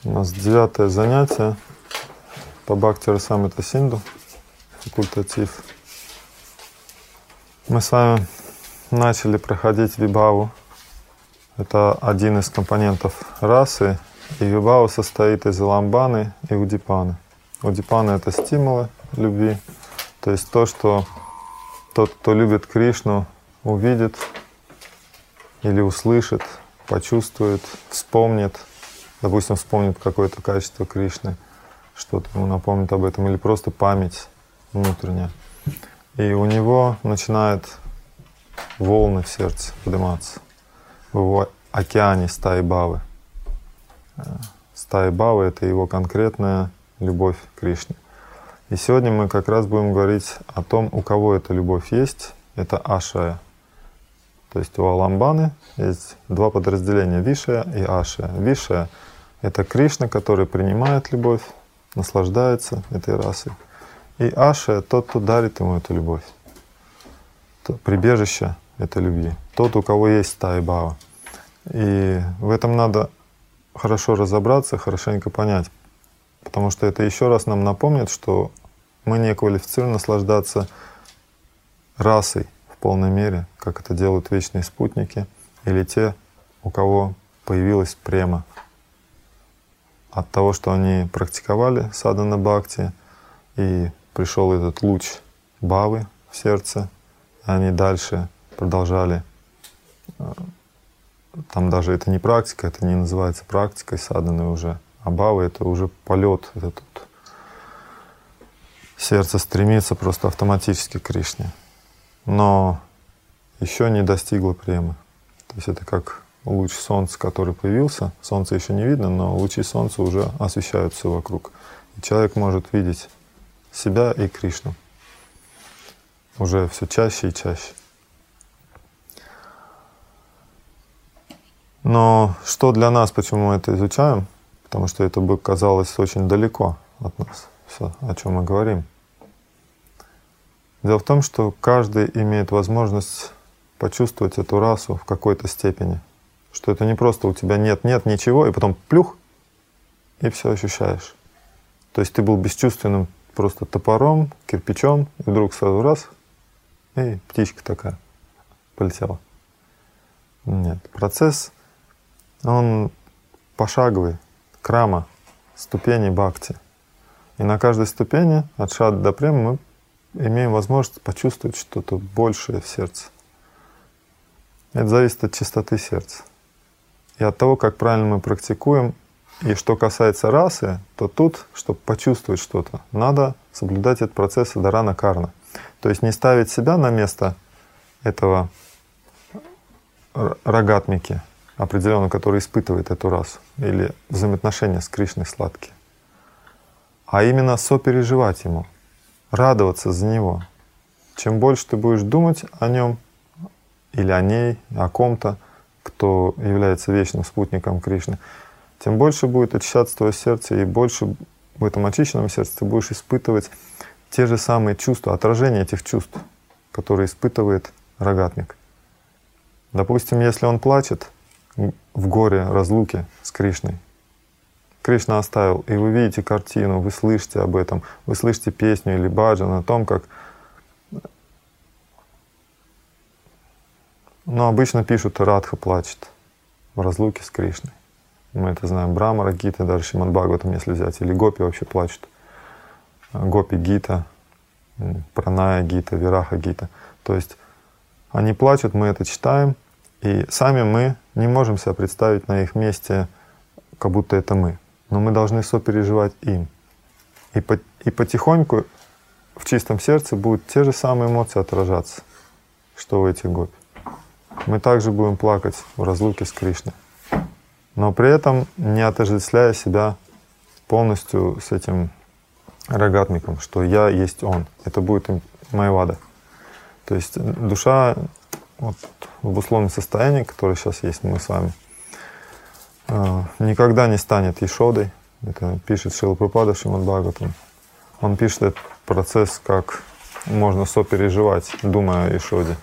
У нас 9-е занятие по Бхакти Расамрита Синду, факультатив. Мы с вами начали проходить вибхаву. Это один из компонентов расы. И вибхава состоит из аламбаны и удипаны. Удипаны — это стимулы любви. То есть то, что тот, кто любит Кришну, увидит или услышит, почувствует, вспомнит. Допустим, вспомнит какое-то качество Кришны, что-то ему напомнит об этом, или просто память внутренняя. И у него начинают волны в сердце подниматься. В его океане стаи бхавы. Стаи бхавы — это его конкретная любовь к Кришне. И сегодня мы как раз будем говорить о том, у кого эта любовь есть. Это ашая. То есть у аламбаны есть два подразделения — вишая и ашая. Вишая — это Кришна, который принимает любовь, наслаждается этой расой. И ашая — тот, кто дарит ему эту любовь. Прибежище этой любви. Тот, у кого есть стаи бхава. И в этом надо хорошо разобраться, хорошенько понять. Потому что это еще раз нам напомнит, что мы не квалифицированы наслаждаться расой в полной мере, как это делают вечные спутники, или те, у кого появилась према от того, что они практиковали садхана бхакти, и пришел этот луч бхавы в сердце, и они дальше продолжали. Там даже это не практика, это не называется практикой садханы уже, а бхава — это уже полет, это тут сердце стремится просто автоматически к Кришне, но еще не достигло премы. То есть это как луч солнца, который появился. Солнце еще не видно, но лучи солнца уже освещают все вокруг. И человек может видеть себя и Кришну уже все чаще и чаще. Но что для нас, почему мы это изучаем? Потому что это бы казалось очень далеко от нас, все, о чем мы говорим. Дело в том, что каждый имеет возможность почувствовать эту расу в какой-то степени. Что это не просто у тебя нет ничего, и потом плюх, и все ощущаешь. То есть ты был бесчувственным просто топором, кирпичом, и вдруг сразу раз, и птичка такая полетела. Нет, процесс, он пошаговый, крама, ступени бхакти. И на каждой ступени, от шадхи до премы, мы имеем возможность почувствовать что-то большее в сердце. Это зависит от чистоты сердца. И от того, как правильно мы практикуем. И что касается расы, то тут, чтобы почувствовать что-то, надо соблюдать этот процесс дхарана карна. То есть не ставить себя на место этого рагатмики определенного, который испытывает эту расу, или взаимоотношения с Кришной сладкие, а именно сопереживать ему, радоваться за него. Чем больше ты будешь думать о нем или о ней, о ком-то, кто является вечным спутником Кришны, тем больше будет очищаться твое сердце, и больше в этом очищенном сердце ты будешь испытывать те же самые чувства, отражение этих чувств, которые испытывает рагатмик. Допустим, если он плачет в горе разлуки с Кришной, Кришна оставил, и вы видите картину, вы слышите об этом, вы слышите песню или баджан о том, как... Но обычно пишут, Радха плачет в разлуке с Кришной. Мы это знаем, Брамара Гита, даже Шримад Бхагаватам, если взять, или Гопи вообще плачут. Гопи Гита, Праная Гита, Вираха Гита. То есть они плачут, мы это читаем, и сами мы не можем себя представить на их месте, как будто это мы. Но мы должны сопереживать им. И потихоньку в чистом сердце будут те же самые эмоции отражаться, что у этих гопи. Мы также будем плакать в разлуке с Кришной, но при этом не отождествляя себя полностью с этим рагатмиком, что я есть он. Это будет майявада. То есть душа вот, в условном состоянии, которое сейчас есть мы с вами, никогда не станет Ешодой. Это пишет Шрила Прабхупада в Шримад Бхагаватам. Он пишет этот процесс, как можно сопереживать, думая о Ешоде.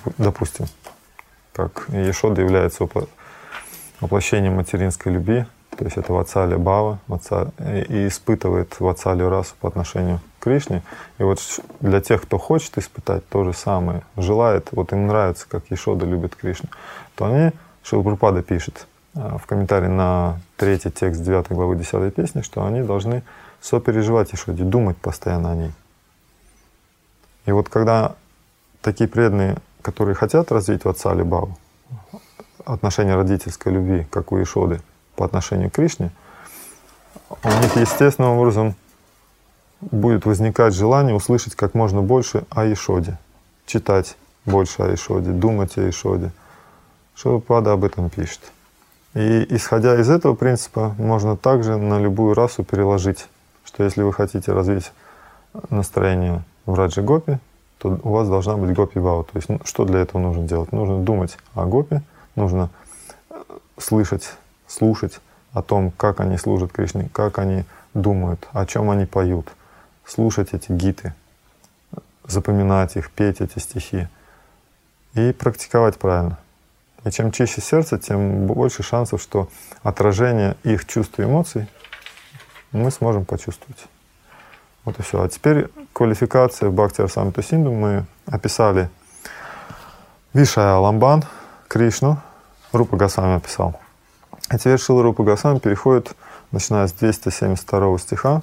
Допустим, как Ешода является воплощением материнской любви, то есть это ватсалия бхава, и испытывает ватсалию расу по отношению к Кришне. И вот для тех, кто хочет испытать то же самое, желает, вот им нравится, как Яшода любит Кришну, то они, Шрила Прабхупада пишет в комментарии на 3-й текст 9 главы 10 песни, что они должны сопереживать Яшоде, думать постоянно о ней. И вот когда такие преданные, которые хотят развить ватсали бхаву, отношение родительской любви, как у Яшоды, по отношению к Кришне, у них естественным образом будет возникать желание услышать как можно больше о Яшоде, читать больше о Яшоде, думать о Яшоде. Шрила Прабхупада об этом пишет. И исходя из этого принципа, можно также на любую расу переложить, что если вы хотите развить настроение в Раджа Гопи, то у вас должна быть Гопи Бхава. То есть что для этого нужно делать? Нужно думать о Гопи, нужно слушать о том, как они служат Кришне, как они думают, о чем они поют, слушать эти гиты, запоминать их, петь эти стихи и практиковать правильно. И чем чище сердце, тем больше шансов, что отражение их чувств и эмоций мы сможем почувствовать. Вот и все. А теперь квалификация в Бхакти-расамрита Синду. Мы описали Вишая Аламбан, Кришну, Рупа Госвами описал. А теперь Шрила Рупа Госвами переходит, начиная с 272 стиха,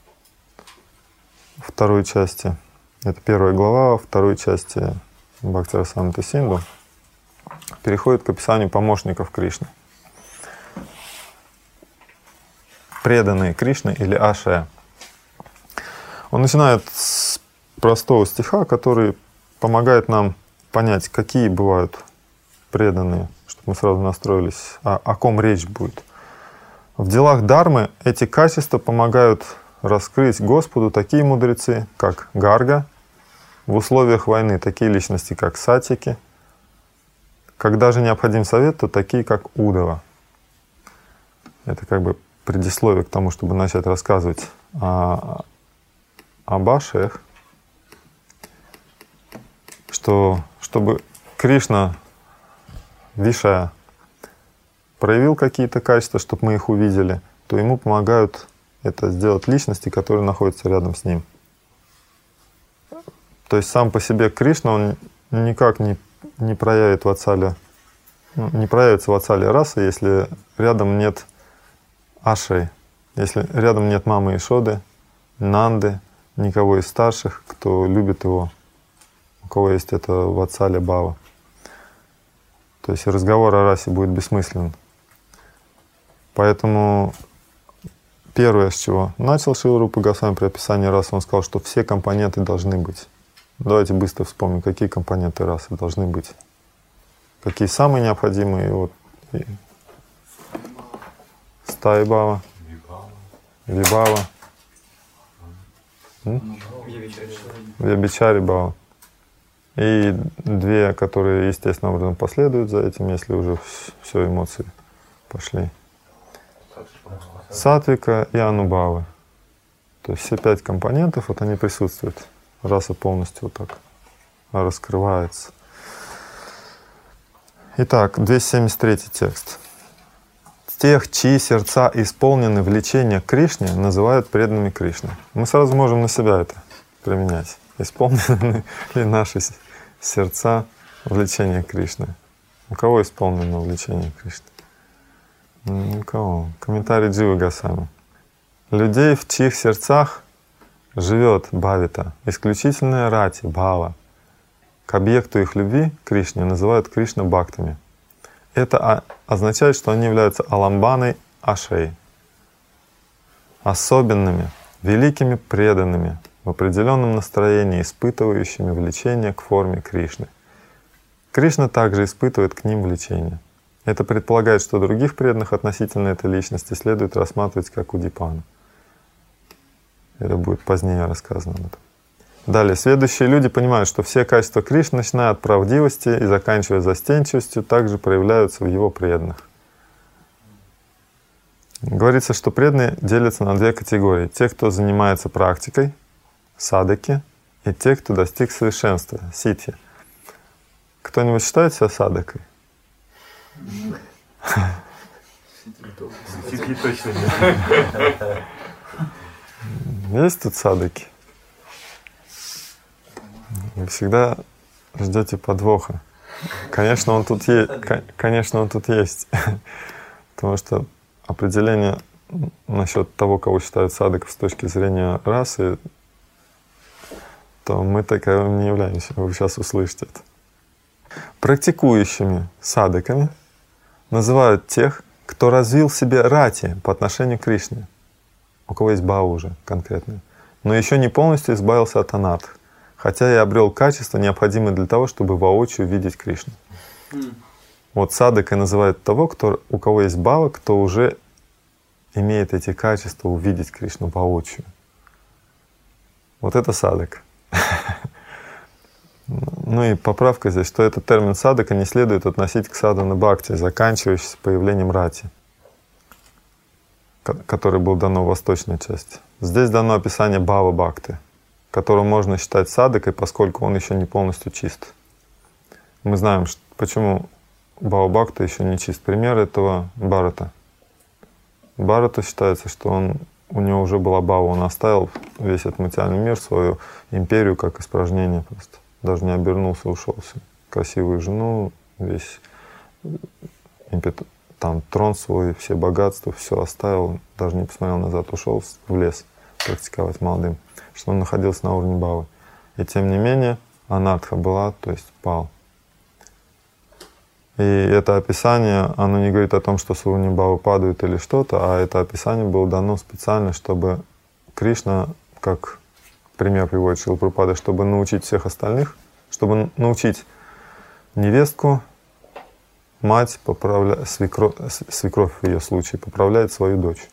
второй части. Это 1 глава, второй части Бхакти-расамрита Синду. Переходит к описанию помощников Кришны. Преданные Кришны или Ашая. Он начинает с простого стиха, который помогает нам понять, какие бывают преданные, чтобы мы сразу настроились, о ком речь будет. В делах Дхармы эти качества помогают раскрыть Господу такие мудрецы, как Гарга, в условиях войны такие личности, как Сатики, когда же необходим совет, то такие, как Удава. Это как бы предисловие к тому, чтобы начать рассказывать об Ашаях, что чтобы Кришна, Вишая, проявил какие-то качества, чтобы мы их увидели, то ему помогают это сделать личности, которые находятся рядом с ним. То есть сам по себе Кришна, он никак не проявит ватсалия, не проявится ватсалия расы, если рядом нет Ашей, если рядом нет мамы Яшоды, Нанды, никого из старших, кто любит его, у кого есть это ватсалия бхава. То есть разговор о расе будет бессмысленен. Поэтому первое, с чего начал Шрила Рупа Госвами при описании расы, он сказал, что все компоненты должны быть. Давайте быстро вспомним, какие компоненты расы должны быть. Какие самые необходимые. Вот, стаи бхава, вибхава, вьябичари бхава. И две, которые естественным образом последуют за этим, если уже все эмоции пошли. Сатвика и анубхавы. То есть все 5 компонентов, вот они присутствуют. Раса полностью вот так раскрывается. Итак, 273 текст. Тех, чьи сердца исполнены влечения к Кришне, называют преданными Кришны. Мы сразу можем на себя это применять. Исполнены ли наши сердца влечения к Кришне? У кого исполнено влечение к Кришне? Никого. Комментарий Дживы Госвами. Людей, в чьих сердцах живет бхавита, исключительная рати, бхава, к объекту их любви, Кришне, называют Кришна бхактами. Это означает, что они являются аламбаной ашей, особенными, великими преданными, в определенном настроении, испытывающими влечение к форме Кришны. Кришна также испытывает к ним влечение. Это предполагает, что других преданных относительно этой личности следует рассматривать как удипану. Это будет позднее рассказано об этом. Далее, следующие люди понимают, что все качества Кришны, начиная от правдивости и заканчивая застенчивостью, также проявляются в его преданных. Говорится, что преданные делятся на 2 категории. Те, кто занимается практикой, садаки, и те, кто достиг совершенства, ситхи. Кто-нибудь считает себя садакой? Стихи точно нет. Есть тут садыки? Вы всегда ждете подвоха. Конечно, он тут есть. Конечно, он тут есть. Потому что определение насчет того, кого считают садыков с точки зрения расы, то мы таковым не являемся. Вы сейчас услышите это. Практикующими садыками называют тех, кто развил в себе рати по отношению к Кришне, у кого есть бхава уже конкретные, но еще не полностью избавился от анарх, хотя и обрел качества, необходимые для того, чтобы воочию видеть Кришну. Вот садыкой называют того, у кого есть бхава, кто уже имеет эти качества увидеть Кришну воочию. Вот это садык. Ну и поправка здесь, что этот термин садыка не следует относить к садхана бхакти, заканчивающийся появлением рати, который был дано в восточной части. Здесь дано описание бхава бхакти, которого можно считать садыкой, поскольку он еще не полностью чист. Мы знаем, почему бхава бхакти еще не чист. Пример этого Бхарата. Бхарата считается, что у него уже была бхава, он оставил весь этот материальный мир, свою империю как испражнение просто. Даже не обернулся, ушел. Красивую жену, весь там трон свой, все богатства, все оставил, даже не посмотрел назад, ушел в лес практиковать молодым, что он находился на уровне бхавы. И тем не менее анартха была, то есть пал. И это описание, оно не говорит о том, что с уровня бхавы падают или что-то, а это описание было дано специально, чтобы Кришна, как пример приводит Шрила Прабхупада, чтобы научить всех остальных, чтобы научить невестку, мать, свекровь в ее случае, поправляет свою дочь.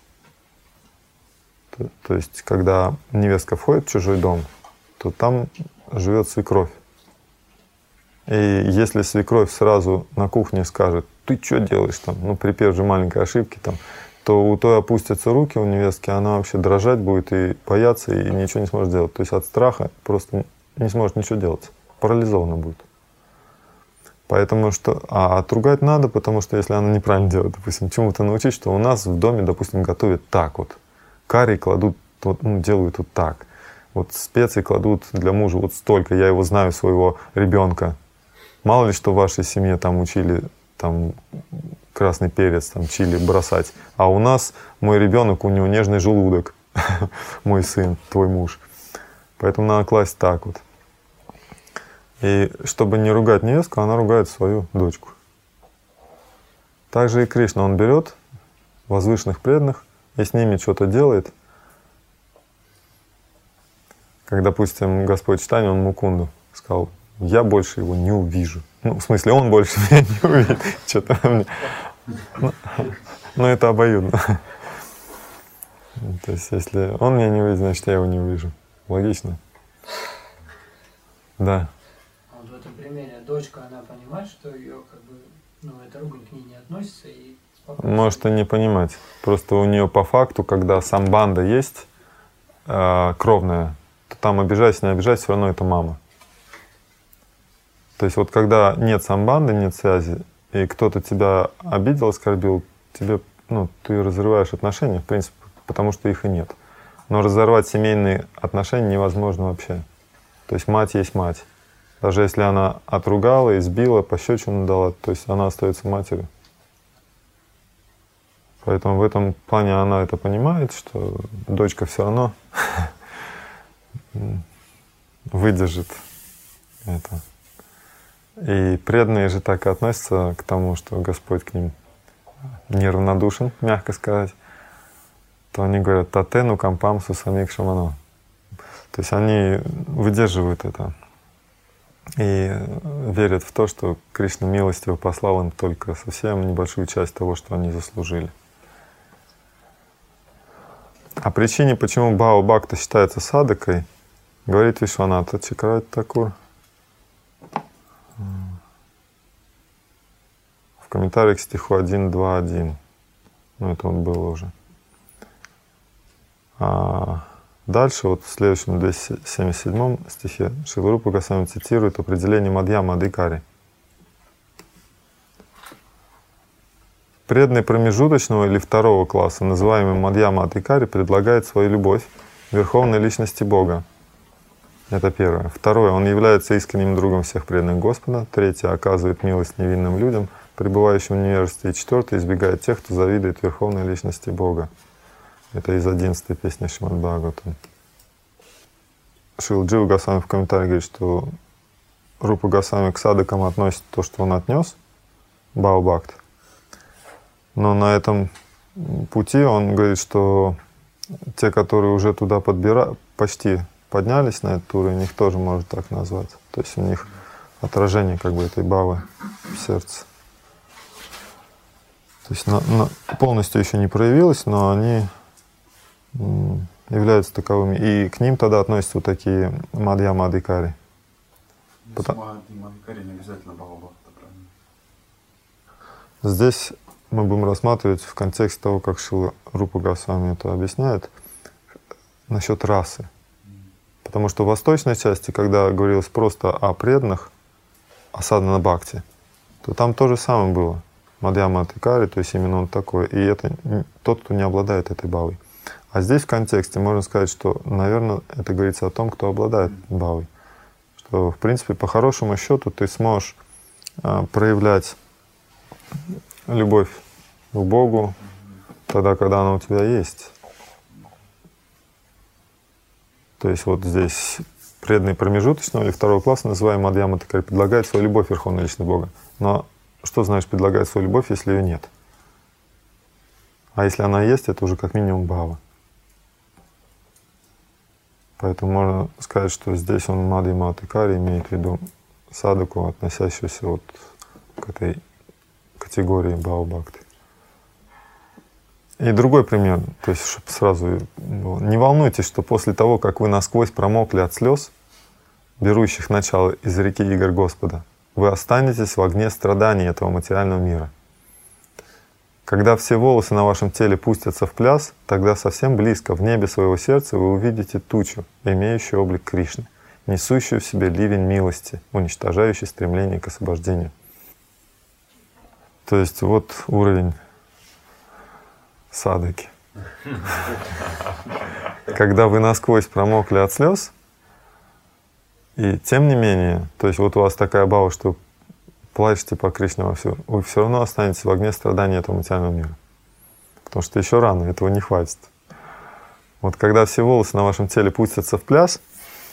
То есть, когда невестка входит в чужой дом, то там живет свекровь. И если свекровь сразу на кухне скажет: ты что делаешь там, ну при первой же маленькой ошибке там, то у той опустятся руки у невестки, она вообще дрожать будет и бояться, и ничего не сможет делать. То есть от страха просто не сможет ничего делать, парализована будет. Поэтому что, отругать надо, потому что если она неправильно делает, допустим, чему-то научить, что у нас в доме, допустим, готовят так вот, карри кладут, вот, ну, делают вот так, вот специи кладут для мужа вот столько, я его знаю, своего ребенка. Мало ли что в вашей семье там учили там красный перец, там чили бросать, а у нас мой ребенок, у него нежный желудок, мой сын, твой муж. Поэтому надо класть так вот. И чтобы не ругать невестку, она ругает свою дочку. Также и Кришна, он берет возвышенных преданных и с ними что-то делает. Как, допустим, Господь Чайтанья, он Мукунду сказал: я больше его не увижу. Ну, в смысле, он больше меня не увидит. Что-то мне. Но это обоюдно. То есть, если он меня не увидит, значит, я его не увижу. Логично? Да. А вот в этом примере дочка, она понимает, что ее как бы, ну, эта ругань к ней не относится и спокойно. Может и не понимать. Просто у нее по факту, когда самбанда есть кровная, то там обижайся, не обижайся, все равно это мама. То есть вот когда нет самбанды, нет связи, и кто-то тебя обидел, оскорбил, тебе, ну, ты разрываешь отношения, в принципе, потому что их и нет. Но разорвать семейные отношения невозможно вообще. То есть мать есть мать. Даже если она отругала, избила, пощечину дала, то есть она остается матерью. Поэтому в этом плане она это понимает, что дочка все равно выдержит это. И преданные же так и относятся к тому, что Господь к ним неравнодушен, мягко сказать, то они говорят: татену кампам сусамик шамано. То есть они выдерживают это и верят в то, что Кришна милостиво послал им только совсем небольшую часть того, что они заслужили. О причине, почему Бхава Бхакта считается садакой, говорит Вишванатха Чакраварти Такур в комментарии к стиху 1.2.1. Ну, это он было уже. А дальше, вот в следующем 277 стихе, Шрила Рупа Госвами цитирует определение Мадьяма Адхикари. преданный промежуточного или второго класса, называемый Мадьяма Адхикари, предлагает свою любовь Верховной Личности Бога. Это первое. Второе. Он является искренним другом всех преданных Господа. Третье. Оказывает милость невинным людям, пребывающим в невежестве. И четвертое. Избегает тех, кто завидует Верховной Личности Бога. Это из 11-й песни Шримад Бхагаватам. Шрила Джива Госвами в комментарии говорит, что Рупа Госвами к садакам относит то, что он отнес, Бхава-бхакти. Но на этом пути он говорит, что те, которые уже туда почти поднялись на этот уровень, их тоже можно так назвать. То есть у них отражение как бы этой бхавы в сердце. То есть полностью еще не проявилось, но они являются таковыми. И к ним тогда относятся вот такие Мадьяма Адхикари. Адхикари не обязательно Бхава-бхакти, правильно? Здесь мы будем рассматривать в контексте того, как Шрила Рупа Госвами это объясняет, насчет расы. Потому что в восточной части, когда говорилось просто о преданных, о садхана бхакти, то там то же самое было. Мадьяма Адхикари, то есть именно он такой. И это тот, кто не обладает этой бхавой. А здесь в контексте можно сказать, что, наверное, это говорится о том, кто обладает бхавой. Что, в принципе, по хорошему счету ты сможешь проявлять любовь к Богу тогда, когда она у тебя есть. То есть вот здесь преданный промежуточного или второго класса, называемый Мадьяма Адхикари, предлагает свою любовь Верховной Личности Бога. Но что значит предлагает свою любовь, если ее нет? А если она есть, это уже как минимум бхава. Поэтому можно сказать, что здесь он Мадьяма Адхикари имеет в виду садаку, относящуюся вот к этой категории Бхава-бхакти. И другой пример, то есть чтобы сразу было. Не волнуйтесь, что после того, как вы насквозь промокли от слез, берущих начало из реки игр Господа, вы останетесь в огне страданий этого материального мира. Когда все волосы на вашем теле пустятся в пляс, тогда совсем близко, в небе своего сердца, вы увидите тучу, имеющую облик Кришны, несущую в себе ливень милости, уничтожающий стремление к освобождению. То есть вот уровень садаки. Когда вы насквозь промокли от слез, и тем не менее, то есть вот у вас такая бхава, что плачете по Кришне вовсю, вы все равно останетесь в огне страданий этого материального мира. Потому что еще рано, этого не хватит. Вот когда все волосы на вашем теле пустятся в пляс,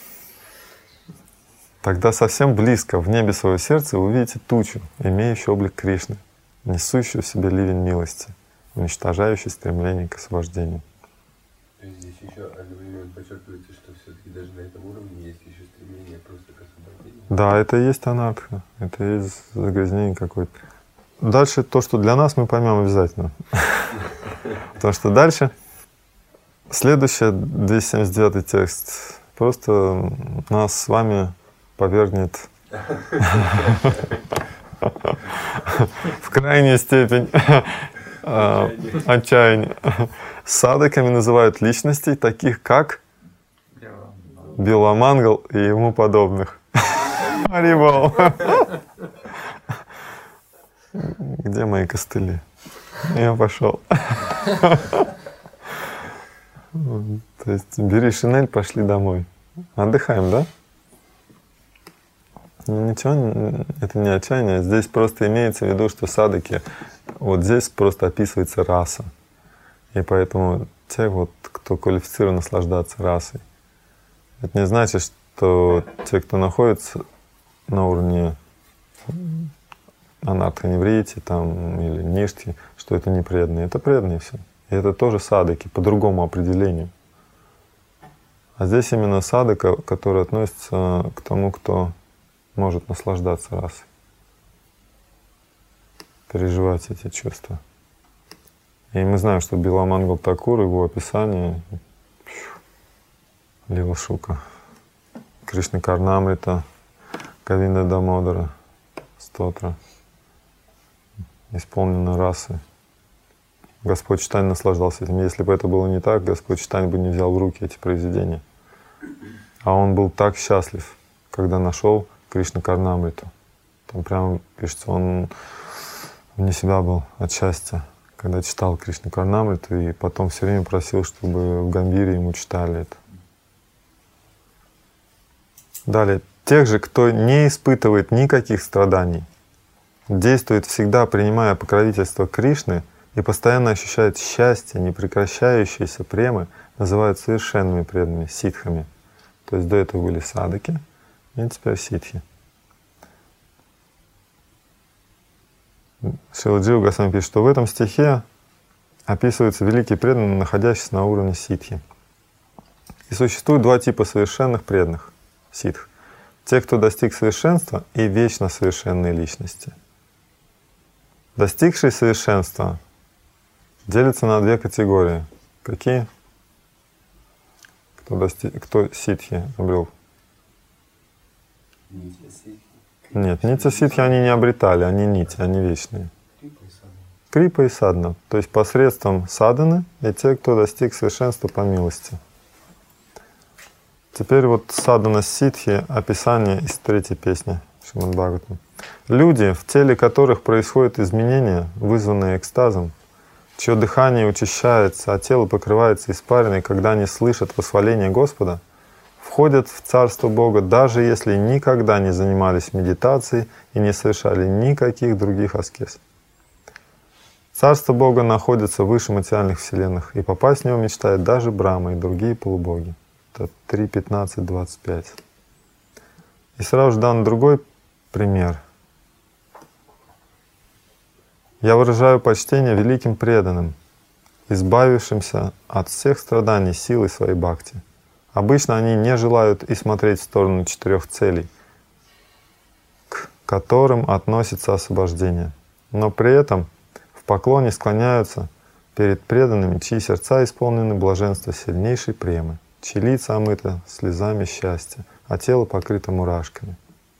тогда совсем близко, в небе своего сердца, вы увидите тучу, имеющую облик Кришны, несущую в себе ливень милости, уничтожающий стремление к освобождению. То есть здесь еще одновременно подчеркивается, что все-таки даже на этом уровне есть еще стремление просто к освобождению. Да, это и есть анарха, это и есть загрязнение какое-то. Дальше то, что для нас, мы поймем обязательно. Потому что дальше, следующий, 279 текст, просто нас с вами повергнет в крайнюю степень отчаяния. Садаками называют личностей, таких как Биламангал и ему подобных. Харибол. Где мои костыли? Я пошел. То есть бери шинель, пошли домой. Отдыхаем, да? Ну, ничего, это не отчаяние. Здесь просто имеется в виду, что садаки, вот здесь просто описывается раса. И поэтому те, вот, кто квалифицирован наслаждаться расой, это не значит, что те, кто находится на уровне анартха-неврити там, или ништхи, что это не преданные. Это преданные все. И это тоже садаки, по другому определению. А здесь именно садака, который относится к тому, кто может наслаждаться расой, переживать эти чувства. И мы знаем, что Биламангал Такур, его описание, Лила Шука, Кришна Карнамрита, Говинда Дамодара, Стотра, исполнено расы. Господь Чайтанья наслаждался этим. Если бы это было не так, Господь Чайтанья бы не взял в руки эти произведения. А он был так счастлив, когда нашел Кришна Карнамриту. Там прямо пишется, он вне себя был от счастья, когда читал Кришна Карнамриту, и потом все время просил, чтобы в Гамбире ему читали это. Далее. Тех же, кто не испытывает никаких страданий, действует всегда, принимая покровительство Кришны, и постоянно ощущает счастье, непрекращающиеся премы, называют совершенными преданными, ситхами. То есть до этого были садаки, и теперь ситхи. Шрила Джива Госвами пишет, что в этом стихе описываются великие преданные, находящиеся на уровне ситхи. И существует два типа совершенных преданных, ситх. Те, кто достиг совершенства, и вечно совершенные личности. Достигшие совершенства делятся на две категории. Какие? Кто ситхи обрел? Нет, нитя ситхи они не обретали, они нити, они вечные. Крипа и садхана. То есть посредством садханы и те, кто достиг совершенства по милости. Теперь вот садхана ситхи, описание из 3-й песни Шримад Бхагаватам. Люди, в теле которых происходят изменения, вызванные экстазом, чье дыхание учащается, а тело покрывается испариной, когда они слышат восхваление Господа, входят в Царство Бога, даже если никогда не занимались медитацией и не совершали никаких других аскез. Царство Бога находится выше материальных вселенных, и попасть в него мечтает даже Брахма и другие полубоги. Это 3.15.25. И сразу же дан другой пример. Я выражаю почтение великим преданным, избавившимся от всех страданий силой своей бхакти. Обычно они не желают и смотреть в сторону 4 целей, к которым относится освобождение, но при этом в поклоне склоняются перед преданными, чьи сердца исполнены блаженства сильнейшей премы, чьи лица омыты слезами счастья, а тело покрыто мурашками.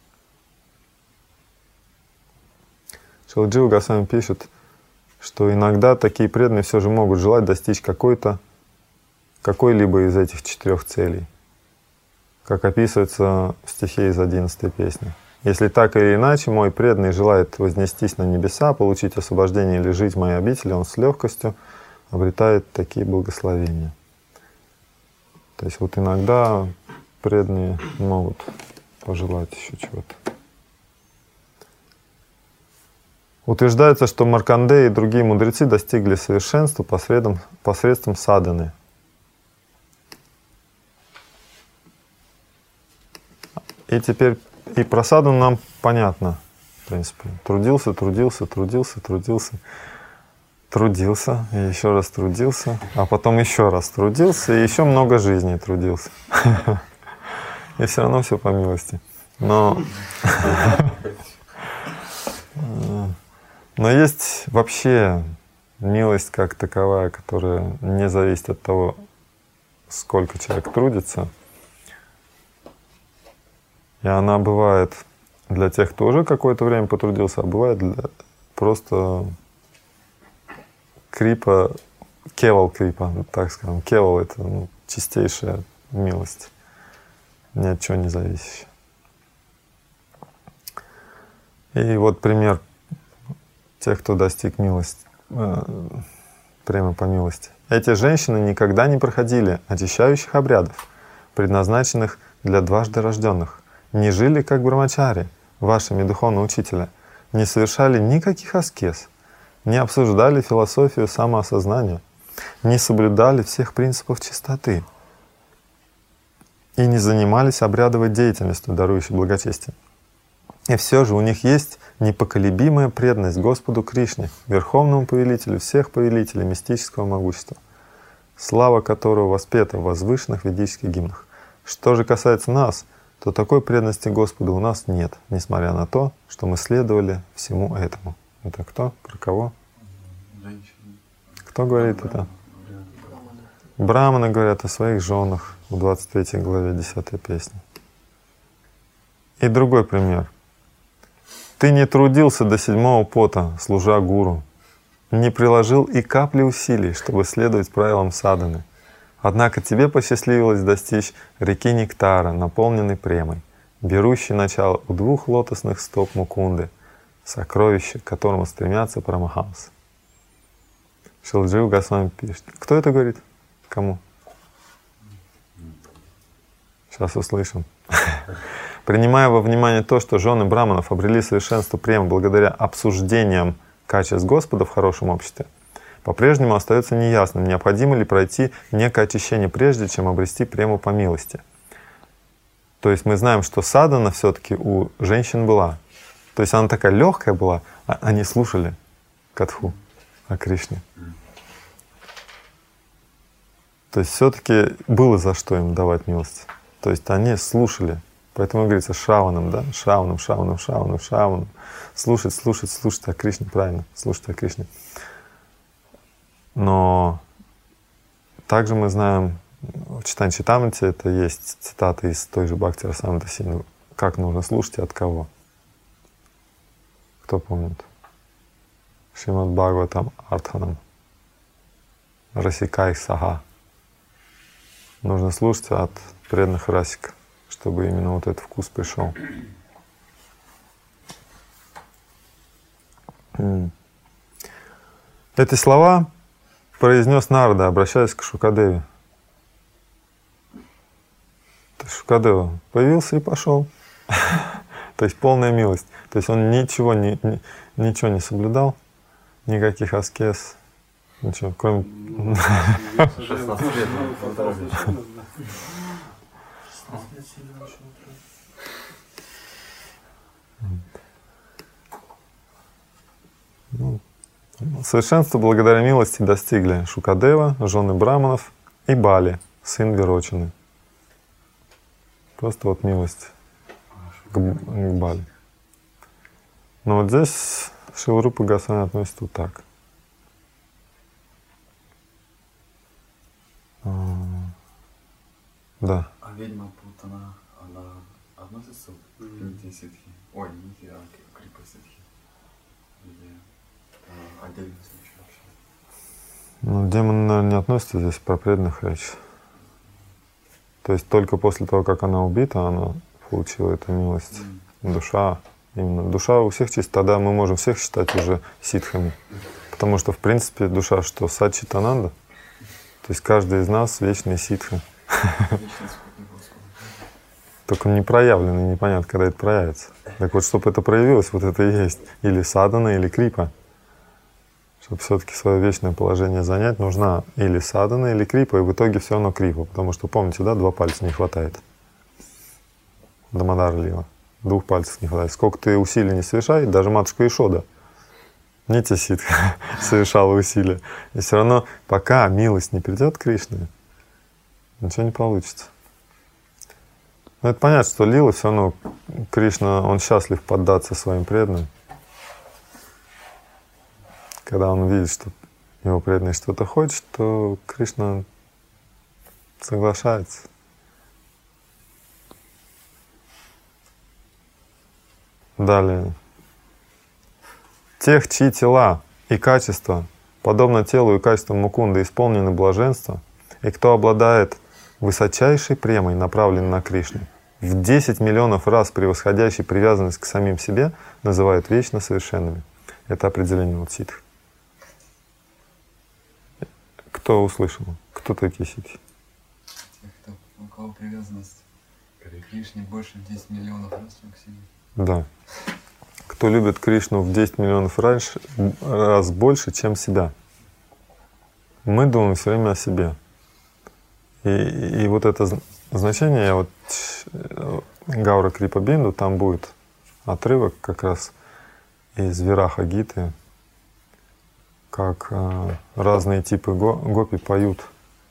Шрила Джива Госвами пишет, что иногда такие преданные все же могут желать достичь какой-либо из этих 4 целей, как описывается в стихе из 11 песни. Если так или иначе мой преданный желает вознестись на небеса, получить освобождение или жить в моей обители, он с легкостью обретает такие благословения. То есть вот иногда преданные могут пожелать еще чего-то. Утверждается, что Маркандея и другие мудрецы достигли совершенства посредством садханы. И теперь и про садхану нам понятно, в принципе. Трудился, и еще раз трудился, а потом еще раз трудился, и еще много жизней трудился. И все равно все по милости. Но есть вообще милость как таковая, которая не зависит от того, сколько человек трудится. И она бывает для тех, кто уже какое-то время потрудился, а бывает для просто крипа, кевал крипа, так скажем. Кевал — это чистейшая милость, ни от чего не зависящая. И вот пример тех, кто достиг милости, прямо по милости. Эти женщины никогда не проходили очищающих обрядов, предназначенных для дважды рожденных, не жили как брамачари, вашими духовного учителя, не совершали никаких аскез, не обсуждали философию самоосознания, не соблюдали всех принципов чистоты и не занимались обрядовой деятельностью, дарующей благочестие. И все же у них есть непоколебимая преданность Господу Кришне, Верховному Повелителю всех повелителей мистического могущества, слава которого воспета в возвышенных ведических гимнах. Что же касается нас, то такой преданности Господу у нас нет, несмотря на то, что мы следовали всему этому. Это кто? Про кого? Женщины. Кто говорит это? Браманы говорят о своих женах в 23 главе 10 песни. И другой пример. Ты не трудился до 7-го пота, служа гуру, не приложил и капли усилий, чтобы следовать правилам садханы. Однако тебе посчастливилось достичь реки нектара, наполненной премой, берущей начало у 2 лотосных стоп Мукунды, сокровище, к которому стремятся Парамахамсы. Шилджива Госвами пишет. Кто это говорит? Кому? Сейчас услышим. Принимая во внимание то, что жены браманов обрели совершенство према благодаря обсуждениям качеств Господа в хорошем обществе, по-прежнему остается неясным, необходимо ли пройти некое очищение прежде, чем обрести прему по милости. То есть мы знаем, что садхана все-таки у женщин была. То есть она такая легкая была, а они слушали катху о Кришне. То есть все-таки было за что им давать милость. То есть они слушали. Поэтому говорится Шраванам, да? Шраванам. Слушать о Кришне, правильно, слушать о Кришне. Но также мы знаем, в Читане Читамрите это есть цитата из той же Бхакти Расамрита Синду. Как нужно слушать и от кого? Кто помнит? Шримад Бхагаватам Артханам. Расикай Саха. Нужно слушать от преданных расик, чтобы именно вот этот вкус пришел. Эти слова произнес Нарада, обращаясь к Шукадеве. Шукадева появился и пошел. То есть полная милость. То есть он ничего не соблюдал, никаких аскез, ничего, кроме... 16 лет. Совершенство благодаря милости достигли Шукадева, жены браманов, и Бали, сын Вирочины. Просто вот милость к Бали. Но вот здесь Шрила Рупа Госвами относится вот так. Да. А ведьма Путана, она относится к Нити Ситхи? Ой, Нити, а Крипа Ситхи? Или отдельный случай вообще? Ну, демоны, наверное, не относятся здесь про преданных речь. То есть только после того, как она убита, она получила эту милость. Душа, именно душа у всех чист, тогда мы можем всех считать уже ситхами. Потому что, в принципе, душа что? Сачитананда. То есть каждый из нас вечный ситха. Только не проявлено, непонятно, когда это проявится. Так вот, чтобы это проявилось, вот это и есть. Или садхана, или крипа. Чтобы все-таки свое вечное положение занять, нужна или садхана, или крипа, и в итоге все равно крипа. Потому что, помните, да, 2 пальца не хватает. Дамодар лила. 2 пальцев не хватает. Сколько ты усилий не совершай, даже матушка Ишода, Нитья Ситха, совершала усилия. И все равно, пока милость не придет к Кришне, ничего не получится. Но это понятно, что лила все равно Кришна, он счастлив поддаться своим преданным. Когда он видит, что его преданный что-то хочет, то Кришна соглашается. Далее. Тех, чьи тела и качества, подобно телу и качествам Мукунды, исполнены блаженства, и кто обладает высочайшей премой, направленной на Кришну, в 10 миллионов раз превосходящей привязанность к самим себе, называют вечно совершенными. Это определение вот ситх. Кто услышал? Кто такие ситхи? Тех, у кого привязанность к Кришне больше в 10 миллионов раз, чем к себе. Да. Кто любит Кришну в 10 миллионов раз больше, чем себя. Мы думаем все время о себе. И вот это значение, я вот Гаура Крипа Бинду, там будет отрывок как раз из Вираха Гиты, как разные типы гопи поют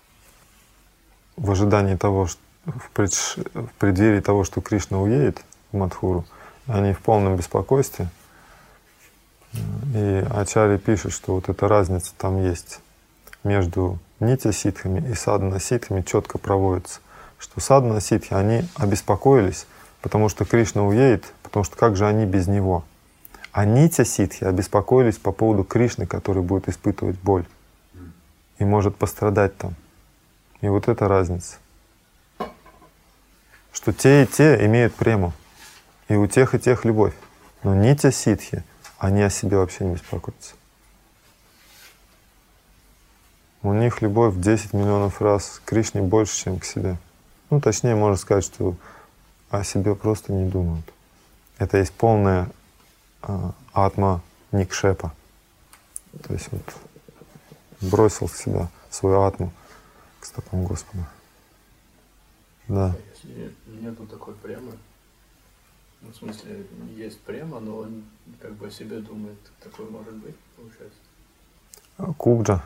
в ожидании того, что в преддверии того, что Кришна уедет в Мадхуру. Они в полном беспокойстве. И Ачарья пишет, что вот эта разница там есть между нитья-ситхами и садхана-ситхами, четко проводится. Что садхана-ситхи, они обеспокоились, потому что Кришна уедет, потому что как же они без него? А нитья-ситхи обеспокоились по поводу Кришны, который будет испытывать боль и может пострадать там. И вот эта разница. Что те и те имеют прему. И у тех любовь. Но нитья-ситхи, они о себе вообще не беспокоятся. У них любовь в 10 миллионов раз к Кришне больше, чем к себе. Ну, точнее, можно сказать, что о себе просто не думают. Это есть полная атма никшепа. То есть вот бросил в себя свою атму к стопам Господа. Да. Если нету такой премы, ну, в смысле, есть према, но он как бы о себе думает, такое может быть, получается? Кубджа.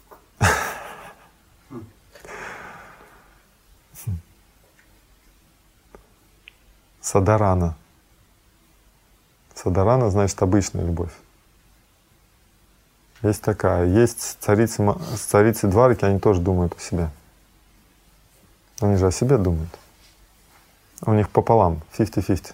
Садарана. Садарана значит обычная любовь. Есть такая. Есть царицы Двараки, они тоже думают о себе. Они же о себе думают. У них пополам, 50-50.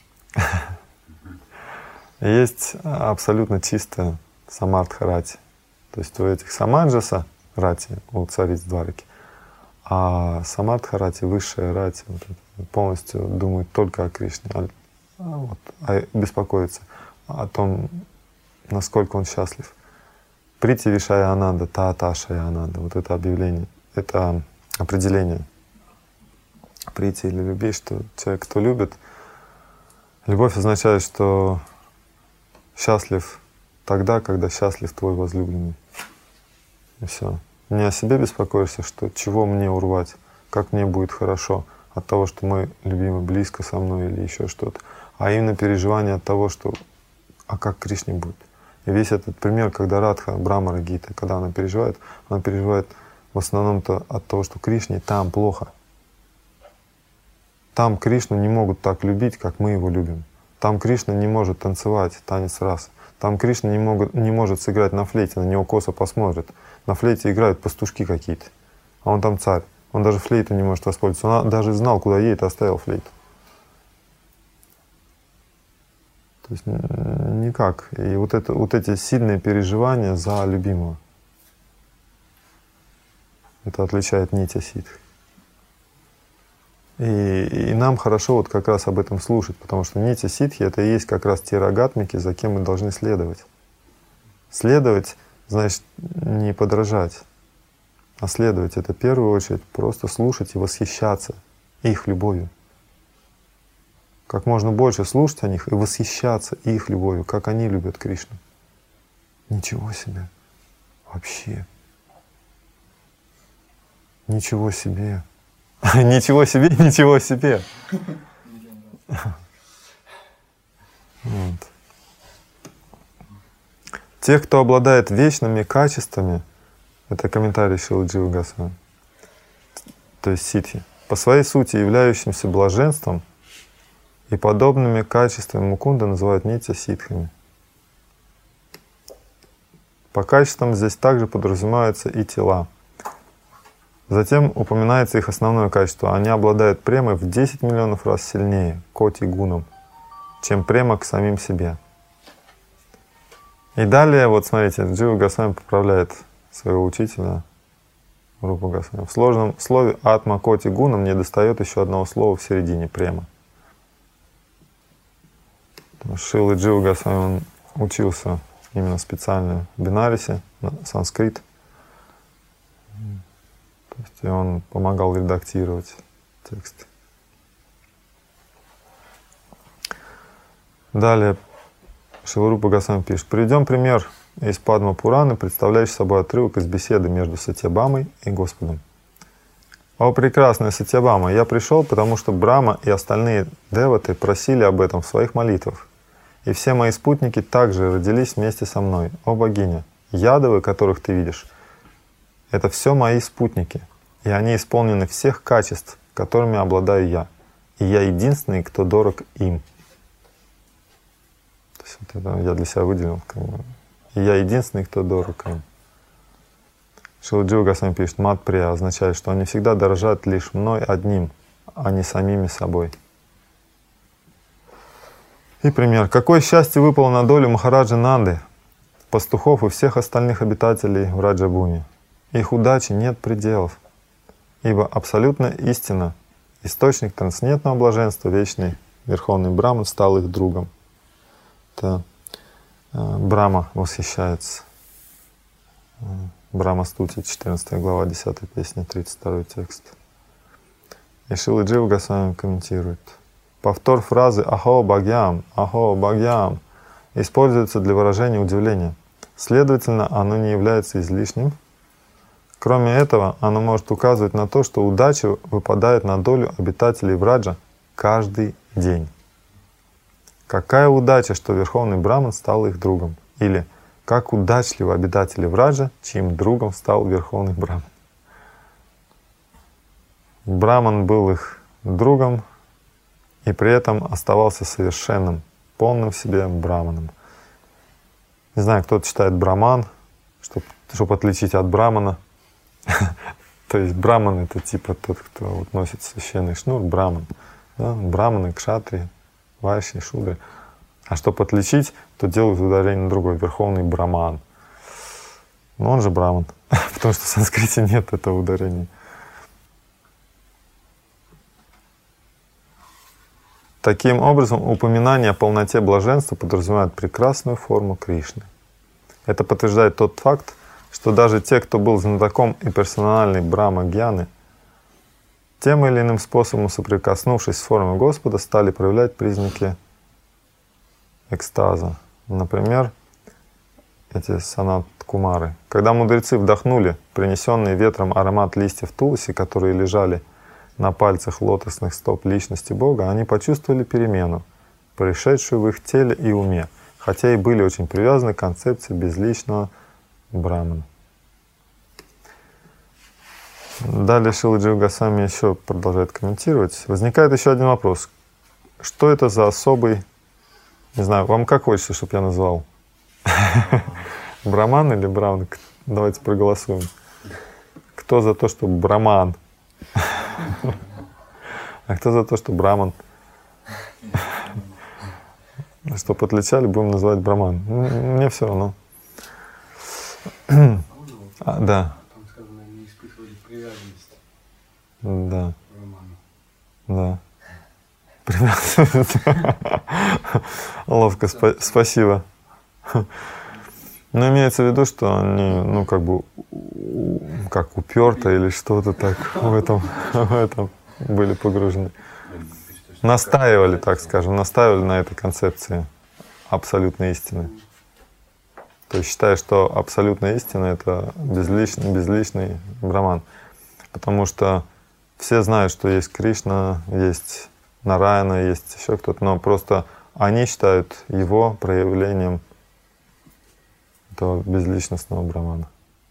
Есть абсолютно чистая самардха-рати. То есть у этих самаджаса рати, у цариц Двараки, а самардха-рати, высшая рати, вот это, полностью думает только о Кришне, беспокоится о том, насколько он счастлив. Прити вишая ананда, та шая ананда. Вот это объявление, это определение прити или любви, что человек, кто любит, любовь означает, что счастлив тогда, когда счастлив твой возлюбленный. И все. Не о себе беспокоишься, что чего мне урвать, как мне будет хорошо от того, что мой любимый близко со мной или еще что-то, а именно переживание от того, что а как Кришне будет. И весь этот пример, когда Радха, Брамара Гита, когда она переживает в основном-то от того, что Кришне там плохо. Там Кришну не могут так любить, как мы его любим. Там Кришна не может танцевать танец рас. Там Кришна не может сыграть на флейте, на него косо посмотрит. На флейте играют пастушки какие-то, а он там царь. Он даже флейту не может воспользоваться. Он даже знал, куда едет, оставил флейту. То есть никак. И вот эти сильные переживания за любимого, это отличает нитья ситх. И нам хорошо вот как раз об этом слушать, потому что нитья ситхи — это и есть как раз те рагатмики, за кем мы должны следовать. Следовать значит не подражать, а следовать — это в первую очередь просто слушать и восхищаться их любовью. Как можно больше слушать о них и восхищаться их любовью, как они любят Кришну. Ничего себе! Вообще! Ничего себе! Ничего себе, ничего себе! Вот. Тех, кто обладает вечными качествами, это комментарий Шрилы Дживы Госвами, то есть ситхи, по своей сути являющимся блаженством и подобными качествами Мукунда называют нитья ситхами. По качествам здесь также подразумеваются и тела. Затем упоминается их основное качество. Они обладают премой в 10 миллионов раз сильнее, коти гунам, чем према к самим себе. И далее, вот смотрите, Джива Госвами поправляет своего учителя Рупа Госвами. В сложном слове атма коти гунам не достает еще одного слова в середине, према. Шрила Джива Госвами, он учился именно специально в Бенарасе, на санскрит. То есть и он помогал редактировать тексты. Далее Шрила Рупа Госвами пишет: приведем пример из Падма Пураны, представляющий собой отрывок из беседы между Сатьябамой и Господом. «О прекрасная Сатьябама, я пришел, потому что Брахма и остальные деваты просили об этом в своих молитвах. И все мои спутники также родились вместе со мной. О богиня, ядовы, которых ты видишь, это все мои спутники, и они исполнены всех качеств, которыми обладаю я. И я единственный, кто дорог им». То есть вот это я для себя выделил. И я единственный, кто дорог им. Шрила Джива Госвами пишет: мат прия означает, что они всегда дорожат лишь мной одним, а не самими собой. И пример. Какое счастье выпало на долю Махараджи Нанды, пастухов и всех остальных обитателей в Раджабуне. Их удачи нет пределов, ибо абсолютная истина, источник трансцендентного блаженства, вечный Верховный Браман, стал их другом. Это Брахма восхищается. Брахма Стути, 14 глава, 10 песня, 32 текст. И Шрила Джива Госвами комментирует. Повтор фразы «Ахо Бхагьям», «Ахо Бхагьям» используется для выражения удивления. Следовательно, оно не является излишним. Кроме этого, оно может указывать на то, что удача выпадает на долю обитателей Враджа каждый день. Какая удача, что Верховный Браман стал их другом. Или как удачливы обитатели Враджа, чьим другом стал Верховный Браман. Браман был их другом и при этом оставался совершенным, полным в себе браманом. Не знаю, кто-то читает браман, чтобы отличить от брамана. То есть браман — это типа тот, кто вот носит священный шнур, браман. Да? Браманы, кшатрии, вайши, шудры. А чтобы отличить, то делают ударение на другой, верховный браман. Но он же браман, потому что в санскрите нет этого ударения. Таким образом, упоминание о полноте блаженства подразумевает прекрасную форму Кришны. Это подтверждает тот факт, что даже те, кто был знатоком и персональной Брахма-гьяны, тем или иным способом соприкоснувшись с формой Господа, стали проявлять признаки экстаза. Например, эти санат-кумары. Когда мудрецы вдохнули принесенный ветром аромат листьев туласи, которые лежали на пальцах лотосных стоп личности Бога, они почувствовали перемену, происшедшую в их теле и уме, хотя и были очень привязаны к концепции безличного Брамана. Далее Шрила Джива Госвами еще продолжает комментировать. Возникает еще один вопрос. Что это за особый, не знаю, вам как хочется, чтобы я назвал? Браман или Браман? Давайте проголосуем. Кто за то, что Браман? А кто за то, что Браман? Чтоб отличали, будем называть Браман. Мне все равно. Да. Там сказано, не испытывали привязанность Да. к роману. Да. Привязанность. Ловко, спасибо. Но имеется в виду, что они, ну, как бы, как уперто или что-то так в этом были погружены. Настаивали, так скажем, настаивали на этой концепции абсолютной истины. То есть считая, что абсолютная истина — это безличный Браман. Потому что все знают, что есть Кришна, есть Нараяна, есть еще кто-то, но просто они считают его проявлением этого безличностного Брамана.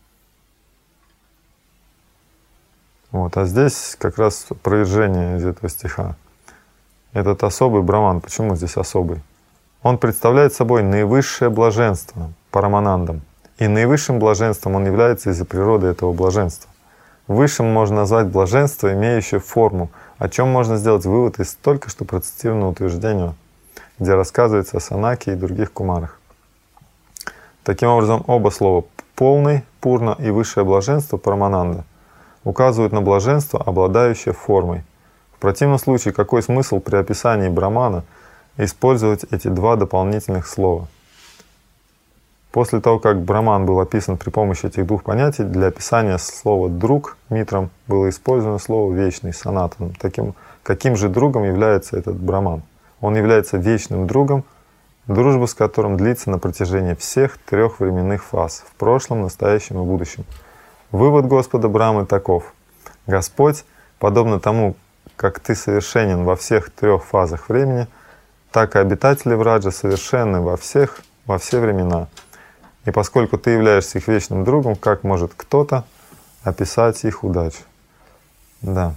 Вот. А здесь как раз опровержение из этого стиха. Этот особый Браман, почему здесь особый? Он представляет собой наивысшее блаженство, параманандам. И наивысшим блаженством он является из-за природы этого блаженства. Высшим можно назвать блаженство, имеющее форму, о чем можно сделать вывод из только что процитированного утверждения, где рассказывается о Санаке и других кумарах. Таким образом, оба слова «полный», «пурна» и «высшее блаженство» парамананда указывают на блаженство, обладающее формой. В противном случае, какой смысл при описании Брамана использовать эти два дополнительных слова? После того, как Браман был описан при помощи этих двух понятий, для описания слова «друг» митрам было использовано слово «вечный» санатаном. Каким же другом является этот Браман? Он является вечным другом, дружба с которым длится на протяжении всех трех временных фаз — в прошлом, настоящем и будущем. Вывод Господа Брамы таков. Господь, подобно тому, как ты совершенен во всех трех фазах времени, так и обитатели Враджа совершенны во все времена. И поскольку ты являешься их вечным другом, как может кто-то описать их удачу? Да.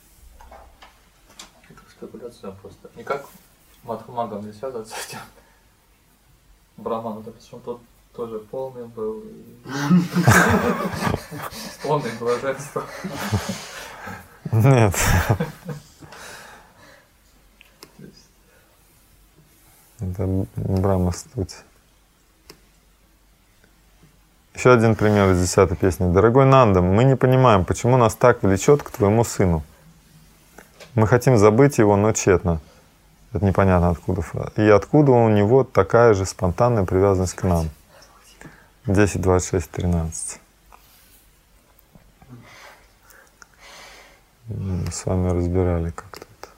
Это спекуляция просто. Никак Мадхумагам не связывается с этим. Браман, потому что тот тоже полный был. Полный блаженство. Нет. Это Брахма Стути. Еще один пример из 10-й песни. Дорогой Нанда, мы не понимаем, почему нас так влечет к твоему сыну. Мы хотим забыть его, но тщетно. Это непонятно откуда. И откуда у него такая же спонтанная привязанность к нам. 10, 26, 13. Мы с вами разбирали как-то это.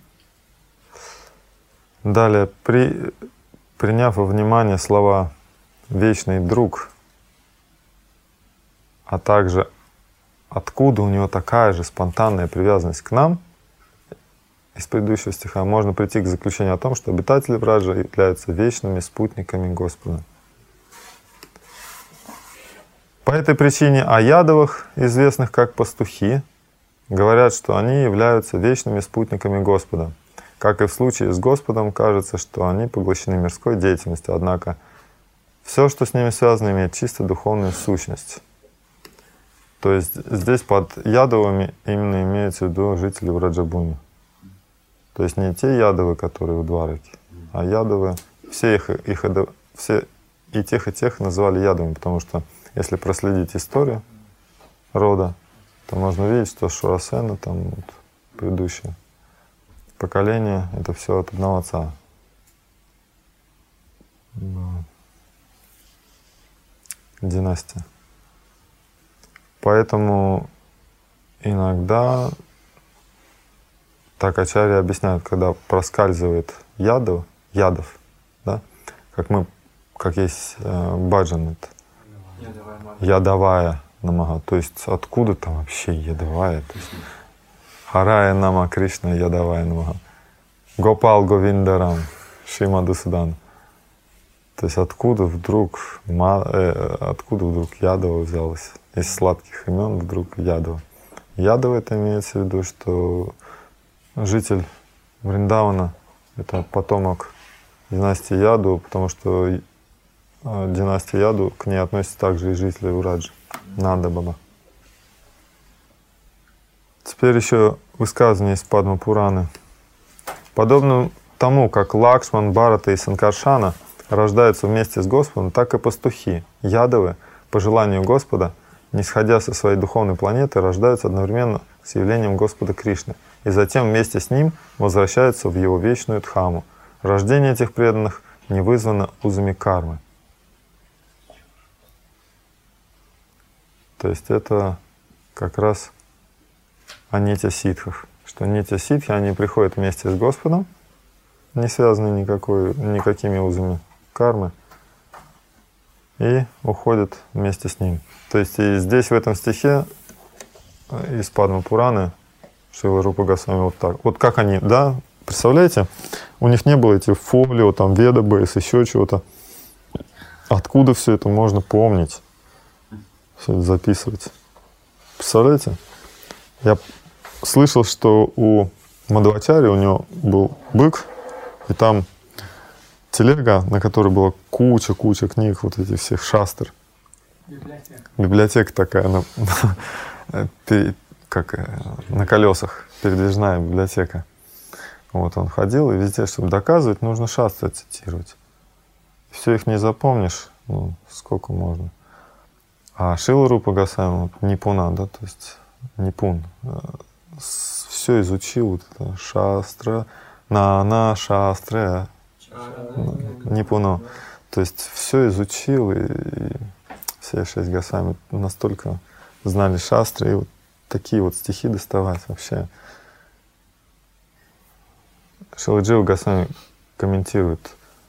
Далее, приняв во внимание слова «вечный друг», а также откуда у него такая же спонтанная привязанность к нам, из предыдущего стиха можно прийти к заключению о том, что обитатели Враджа являются вечными спутниками Господа. По этой причине о Ядовых, известных как пастухи, говорят, что они являются вечными спутниками Господа. Как и в случае с Господом, кажется, что они поглощены мирской деятельностью, однако все, что с ними связано, имеет чисто духовную сущность. То есть здесь под Ядовыми именно имеется в виду жители Враджабхуми. То есть не те Ядовы, которые в Двараке, а Ядовы, все все и тех называли Ядовыми, потому что если проследить историю рода, то можно видеть, что Шурасена, там вот, предыдущее поколение, это все от одного отца. Династия. Поэтому иногда так ачарьи объясняют, когда проскальзывает ядов, да, как есть баджан, ядовая намага, то есть откуда там вообще ядовая, то есть Харая нама Кришна ядовая намага, Гопал Говиндарам Шримадусудан, то есть откуда вдруг Ядова взялась, из сладких имен вдруг Ядова. Ядова — это имеется в виду, что житель Вриндавана — это потомок династии Яду, потому что династия Яду, к ней относятся также и жители Враджа, Нанда Баба. Теперь еще высказывание из Падма Пураны. Подобно тому, как Лакшман, Бхарата и Санкаршана рождаются вместе с Господом, так и пастухи, Ядовы, по желанию Господа, нисходя со своей духовной планеты, рождаются одновременно с явлением Господа Кришны, и затем вместе с ним возвращаются в его вечную Дхаму. Рождение этих преданных не вызвано узами кармы. То есть это как раз о нитя-ситхах, что нитя-ситхи, они приходят вместе с Господом, не связаны никакими узами кармы, и уходят вместе с ним. То есть и здесь, в этом стихе из Падма Пураны, Шрила Рупа Госвами вот так. Вот как они, да, представляете, у них не было этих фолио, там, веда-бейс, еще чего-то. Откуда все это можно помнить? Все это записывать. Представляете? Я слышал, что у Мадхвачарьи, у него был бык, и там телега, на которой была куча книг, вот этих всех шастр. Библиотека такая, на колесах, передвижная библиотека. Вот он ходил, и везде, чтобы доказывать, нужно шастры цитировать. Все их не запомнишь, сколько можно. А Шрила Рупа Госвами, вот, нипуна, да, то есть нипун, все изучил, вот это шастра, на шастре, нипуно. То есть все изучил, и все 6 Госвами настолько знали шастры, и вот такие вот стихи доставать вообще. Шрила Джива Госвами комментирует,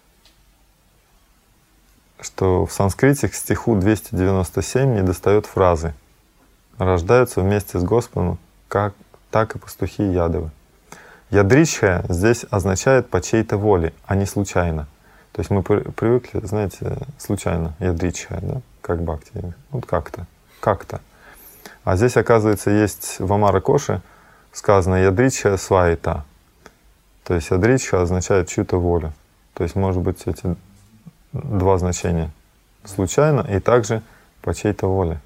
что в санскрите к стиху 297 недостает фразы «рождаются вместе с Господом, так и пастухи Ядовы». Ядричхая здесь означает по чьей-то воле, а не случайно. То есть мы привыкли, знаете, случайно ядричхая, да, как бхакти, вот как-то. А здесь, оказывается, есть в Амара Коши сказано ядричхая свайта. То есть ядричха означает чью-то волю. То есть может быть эти два значения. Случайно и также по чьей-то воле.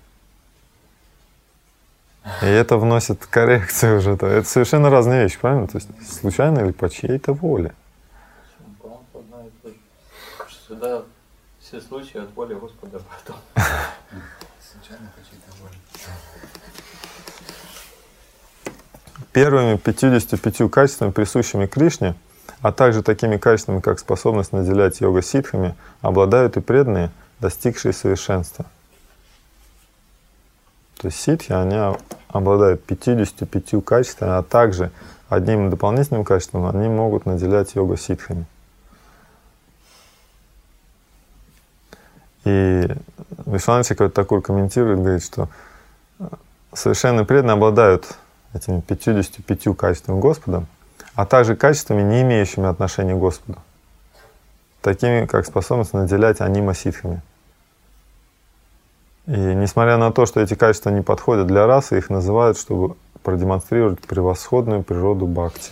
И это вносит коррекцию уже. Это совершенно разные вещи, правильно? То есть случайно или по чьей-то воле. Сюда все случаи от воли Господа потом. Случайно по чьей-то воле. Первыми 55 качествами, присущими Кришне, А также такими качествами, как способность наделять йога-ситхами, обладают и преданные, достигшие совершенства. То есть ситхи, они обладают 55 качествами, а также одним дополнительным качеством они могут наделять йога-ситхами. И Вишванатха Чакраварти Такур комментирует, говорит, что совершенные преданные обладают этими 55 качествами Господа, а также качествами, не имеющими отношения к Господу, такими как способность наделять анима-ситхами. И несмотря на то, что эти качества не подходят для расы, их называют, чтобы продемонстрировать превосходную природу бхакти.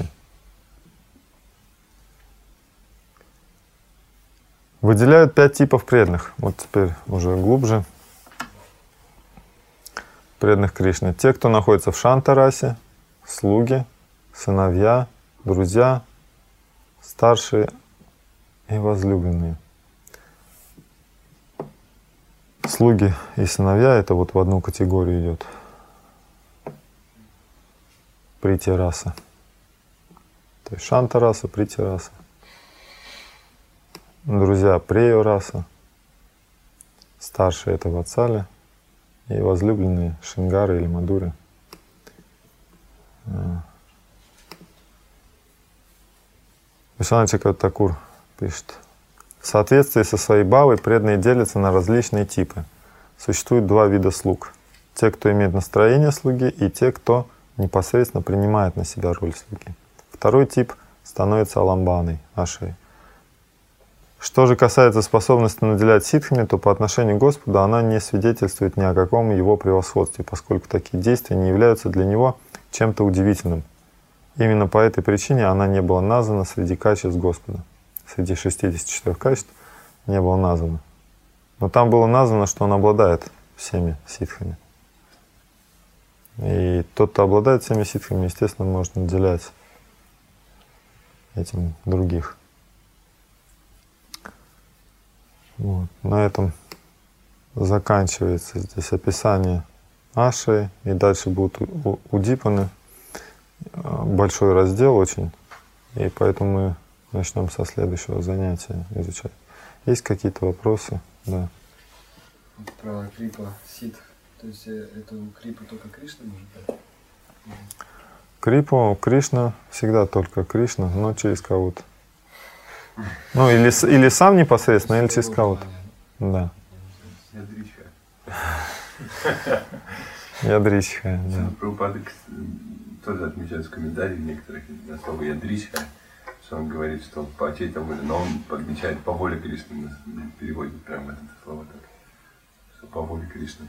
Выделяют 5 типов преданных. Вот теперь уже глубже. Преданных Кришне. Те, кто находится в шанта-расе, слуги, сыновья, друзья, старшие и возлюбленные. Слуги и сыновья — это вот в одну категорию идет. Прити-раса. То есть шанта-раса, прити-раса. Друзья — прею-раса. Старшие — это ватсали. И возлюбленные — шингары или мадури. Вишванатха Чакраварти Такур пишет: в соответствии со своей бхавой преданные делятся на различные типы. Существует 2 вида слуг. Те, кто имеет настроение слуги, и те, кто непосредственно принимает на себя роль слуги. Второй тип становится аламбаной, ашей. Что же касается способности наделять ситхами, то по отношению к Господу она не свидетельствует ни о каком его превосходстве, поскольку такие действия не являются для него чем-то удивительным. Именно по этой причине она не была названа среди качеств Господа. Среди 64 качеств не было названо. Но там было названо, что он обладает всеми ситхами. И тот, кто обладает всеми ситхами, естественно, может наделять этим других. Вот. На этом заканчивается здесь описание аши, и дальше будут удипаны. Большой раздел очень, и поэтому мы начнем со следующего занятия изучать. Есть какие-то вопросы? Да. Про крипа ситх. То есть эту крипу только Кришна может дать? Крипу Кришна всегда только Кришна, но через кого-то. Ну, или сам непосредственно, или через кого-то. Да. Ядричха, да. Прабхупада тоже отмечает в комментариях некоторых на слово ядричха, что он говорит, что по чьей-то воле, но он подмечает по воле Кришны, переводит прямо это слово так, что по воле Кришны.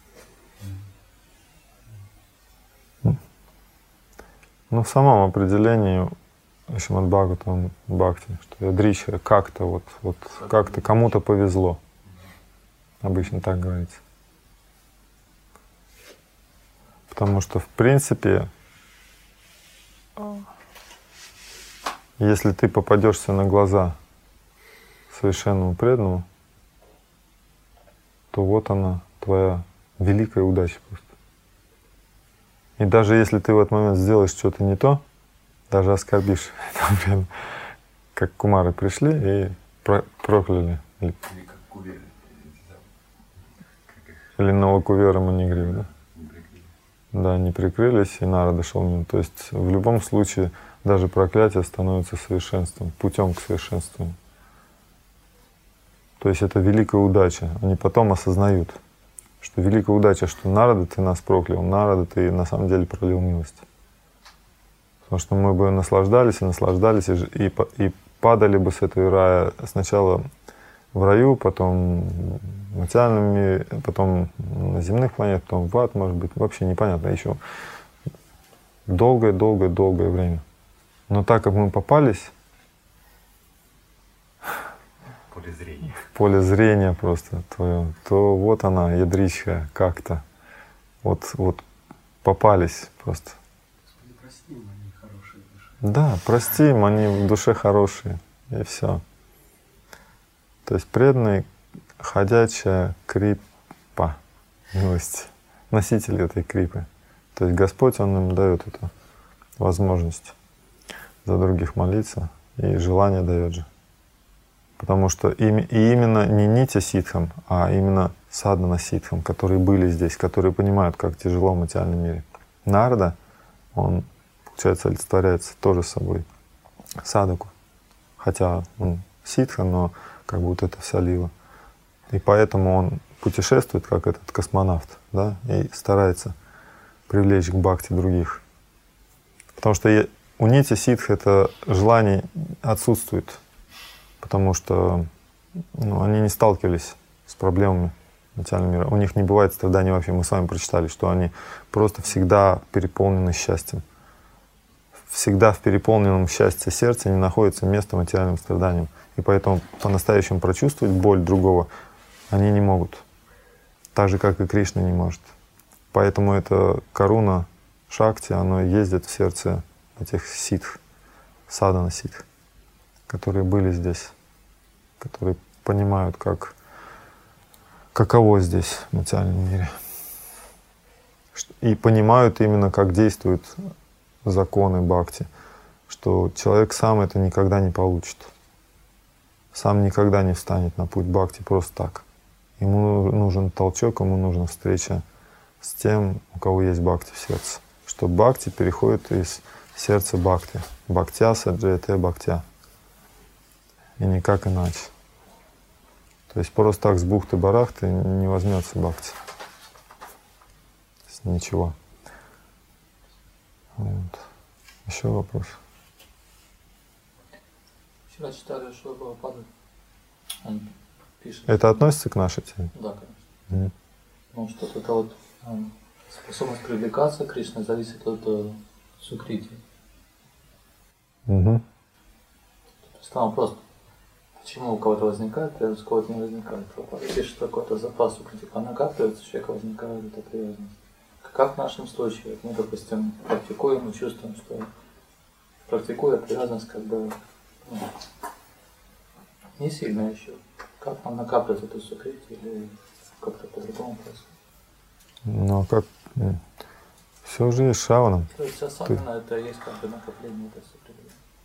Ну, в самом определении Шримад Бхагаватам Бхакти, что ядричха как-то вот как-то кому-то повезло. Обычно так говорится. Потому что, в принципе, если ты попадешься на глаза совершенному преданному, то вот она, твоя великая удача просто. И даже если ты в этот момент сделаешь что-то не то, даже оскорбишь, например, как кумары пришли и прокляли. Или как куверы. Или Налакувера Манигрива, да? Да, не прикрылись, и Нарада шел мимо. То есть в любом случае даже проклятие становится совершенством, путем к совершенству. То есть это великая удача. Они потом осознают, что великая удача, что Нарада, ты нас проклял, Нарада, ты на самом деле пролил милость. Потому что мы бы наслаждались и падали бы с этой рая сначала в раю, потом в материальном мире, потом на земных планетах, потом в ад, может быть, вообще непонятно, еще долгое время. Но так как мы попались в поле зрения просто твое, то вот она, ядричха, как-то. Вот попались просто. Простим, они хорошие в душе. Да, простим, они в душе хорошие, и все. То есть преданный — ходячая крипа, милость, носитель этой крипы. То есть Господь, Он им дает эту возможность за других молиться и желание дает же. Потому что именно не нити ситхам, а именно садхана ситхам, которые были здесь, которые понимают, как тяжело в материальном мире. Нарада, он, получается, олицетворяется тоже собой садаку. Хотя он ситха, но как будто это вся лила. И поэтому он путешествует, как этот космонавт, да, и старается привлечь к бхакти других. Потому что у нити ситх это желание отсутствует, потому что они не сталкивались с проблемами материального мира. У них не бывает страданий вообще. Мы с вами прочитали, что они просто всегда переполнены счастьем. Всегда в переполненном счастье сердца не находится место материальным страданиям. И поэтому по-настоящему прочувствовать боль другого они не могут. Так же, как и Кришна не может. Поэтому это каруна, шакти, оно ездит в сердце этих ситх, садхана ситх, которые были здесь, которые понимают, каково здесь в материальном мире. И понимают именно, как действуют законы бхакти, что человек сам это никогда не получит. Сам никогда не встанет на путь бхакти просто так. Ему нужен толчок, ему нужна встреча с тем, у кого есть бхакти в сердце. Что бхакти переходит из сердца бхакти. Бхактя саджаяте бхактя. И никак иначе. То есть просто так с бухты-барахты не возьмется бхакти. С ничего. Вот. Еще вопрос? Вчера читали, что было падать. Он пишет. Это относится к нашей теме? Да, конечно. Ну, что это вот способность привлекаться к Кришне зависит от сукрити. Угу. Стал вопрос, почему у кого-то возникает привязанность, у кого-то не возникает. Пишет, что какой-то запас сукрити накапливается, у человека возникает эта привязанность. Как в нашем случае, мы, допустим, практикуем и чувствуем, что практикуя привязанность как бы не сильно еще. Как нам накапливать эту сукрити или как-то по-другому происходит? Ну а как? Все уже есть шраваном. То есть особенно это есть как бы накопление этой сукрити.